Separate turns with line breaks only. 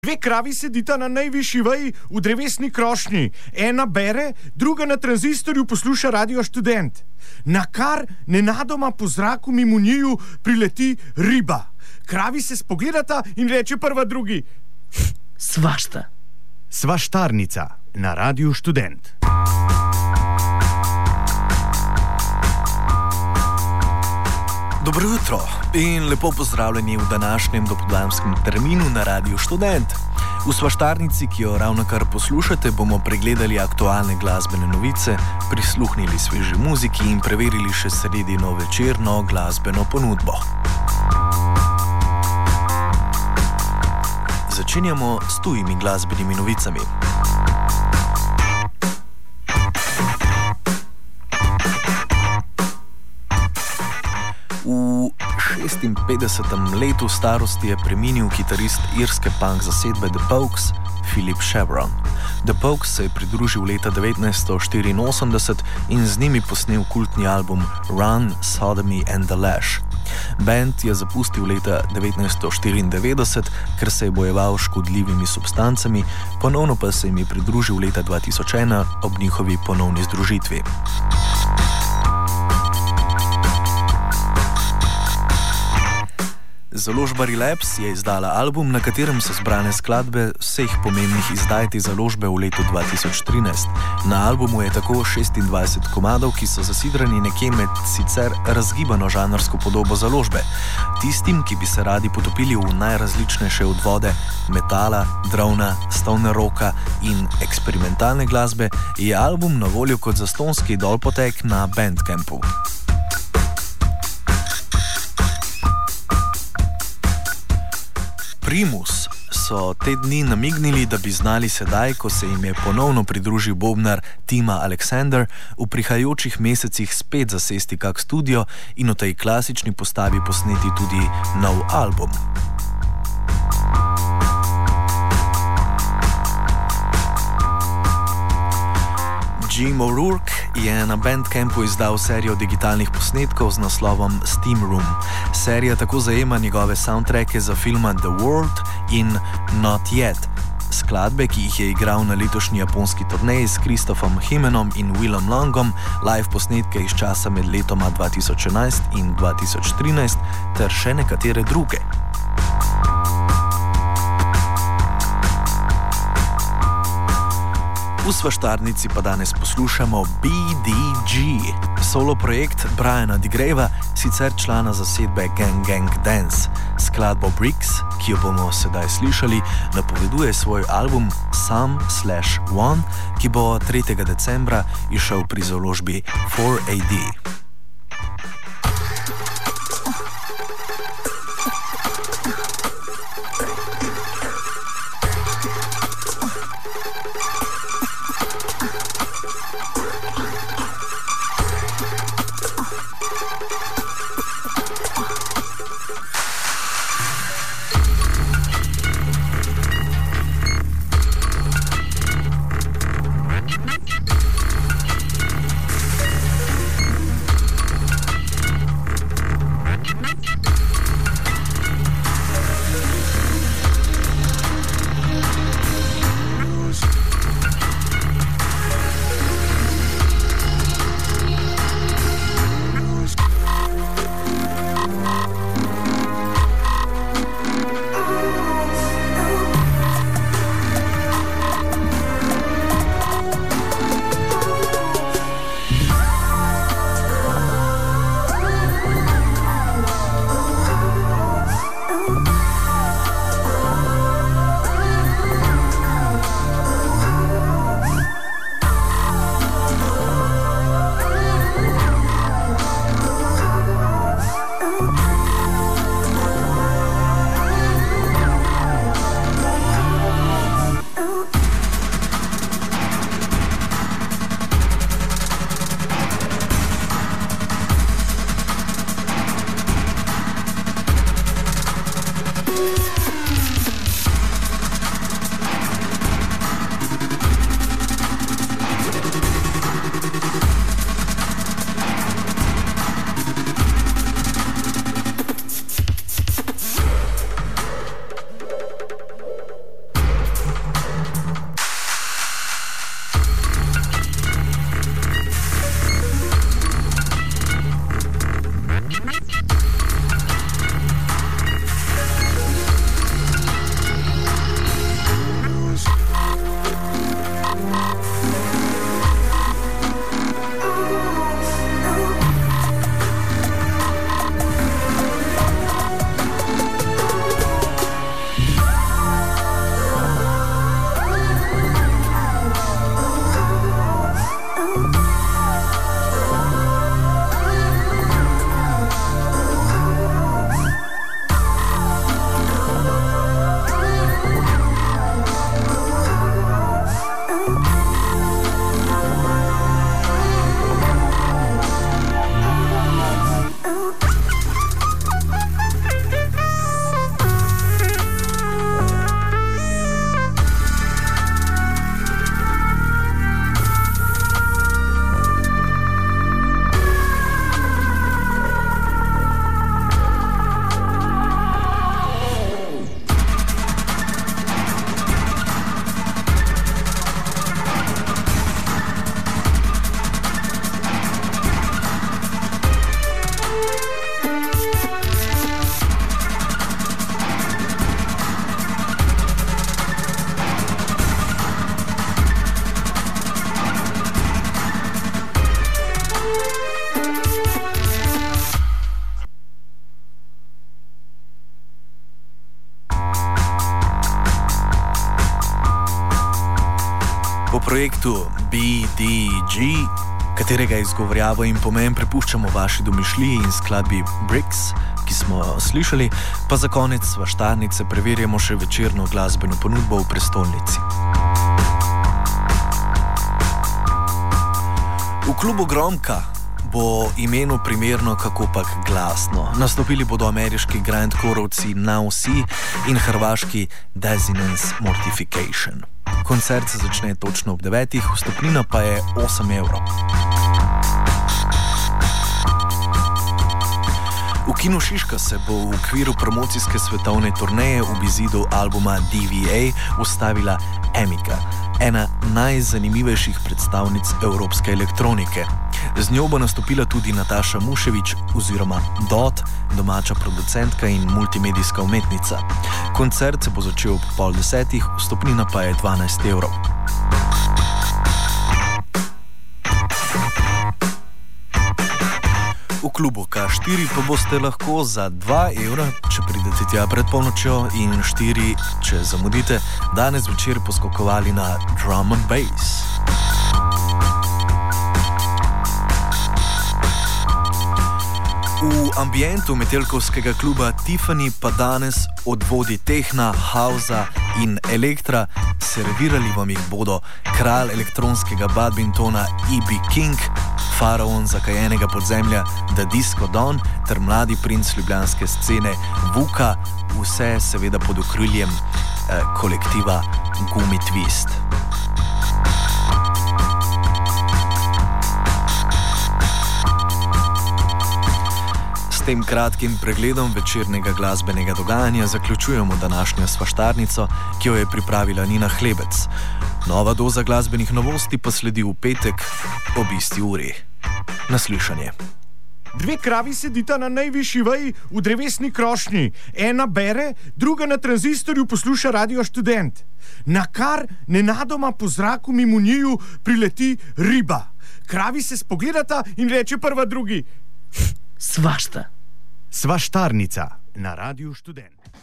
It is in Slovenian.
Dve kravi sedita na najvišji veji v drevesni krošnji. Ena bere, druga na tranzistorju posluša Radio Študent. Nakar nenadoma po zraku mimo njiju prileti riba. Kravi se spogledata in reče prva drugi:
Svašta.
Svaštarnica na Radio Študent.
Dobro jutro in lepo pozdravljeni v današnjem dopoldanskem terminu na Radiu Študent. V svaštarnici, ki jo ravnokar poslušate, bomo pregledali aktualne glasbene novice, prisluhnili sveži muziki in preverili še sredino večerno glasbeno ponudbo. Začenjamo s tujimi glasbenimi novicami. V 56. letu starosti je preminil kitarist irske punk zasedbe The Pogues, Philip Chevron. The Pogues se je pridružil leta 1984 in z njimi posnel kultni album Run, Sodomy and the Lash. Band je zapustil leta 1994, ker se je bojeval s škodljivimi substancami, ponovno pa se jim je pridružil leta 2001 ob njihovi ponovni združitvi. Založba Relapse je izdala album, na katerem so zbrane skladbe vseh pomembnih izdaj te založbe v letu 2013. Na albumu je tako 26 komadov, ki so zasidrani nekje med sicer razgibano žanrsko podobo založbe. Tistim, ki bi se radi potopili v najrazličnejše odvode metala, drona, stoner rocka in eksperimentalne glasbe, je album na voljo kot zastonjski dolpotek na Bandcampu. Primus so te dni namignili, da bi znali sedaj, ko se jim je ponovno pridružil bobnar Tima Alexander, v prihajajočih mesecih spet zasesti kak studio in v tej klasični postavi posneti tudi nov album. Jim O'Rourke je na Bandcampu izdal serijo digitalnih posnetkov z naslovom Steam Room. Serija tako zajema njegove soundtracke za filma The World in Not Yet. Skladbe, ki jih je igral na letošnji japonski turneji s Christophom Himenom in Willom Longom, live posnetke iz časa med letoma 2011 in 2013 ter še nekatere druge. V svaštarnici pa danes poslušamo BDG, solo projekt Briana DeGravea, sicer člana zasedbe Gang Gang Dance. Skladbo Bricks, ki jo bomo sedaj slišali, napoveduje svoj album Some/One, ki bo 3. decembra izšel pri založbi 4AD. Po projektu BDG, katerega izgovorjavo in pomen prepuščamo vaši domišljiji in skladbi Bricks, ki smo jo slišali, pa za konec svaštarnice preverjamo še večerno glasbeno ponudbo v prestolnici. V klubu Gromka bo imenu primerno kakopak glasno. Nastopili bodo ameriški grindcoreovci Now See in hrvaški Dissonance Mortification. Koncert se začne točno ob 9, vstopnina pa je 8 evrov. V Kinu Šiška se bo v okviru promocijske svetovne turneje ob izidu albuma DVA ustavila Emika, ena najzanimivejših predstavnic evropske elektronike. Z njo bo nastopila tudi Nataša Muševič oziroma Dot, domača producentka in multimedijska umetnica. Koncert se bo začel ob 9:30, vstopnina pa je 12 evrov. V klubu K4 pa boste lahko za 2 evra, če pridete tja pred polnočjo, in 4, če zamudite, danes večer poskokovali na drum and bass. V ambientu metelkovskega kluba Tiffany pa danes od vodij tehna, hausa in elektra servirali vam jih bodo kralj elektronskega badmintona E.B. King, faraon zakajenega podzemlja The Disco Don ter mladi princ ljubljanske scene Vuka, vse seveda pod okriljem kolektiva Gumi Twist. S tem kratkim pregledom večernega glasbenega dogajanja zaključujemo današnjo svaštarnico, ki jo je pripravila Nina Hlebec. Nova doza glasbenih novosti pa sledi v petek ob isti uri. Naslišanje.
2 kravi sedita na najvišji veji v drevesni krošnji. Ena bere, druga na tranzistorju posluša Radio Študent. Nakar nenadoma po zraku mimo njiju prileti riba. Kravi se spogledata in reče prva drugi:
Svašta.
Svaštarnica na Radiu Študent.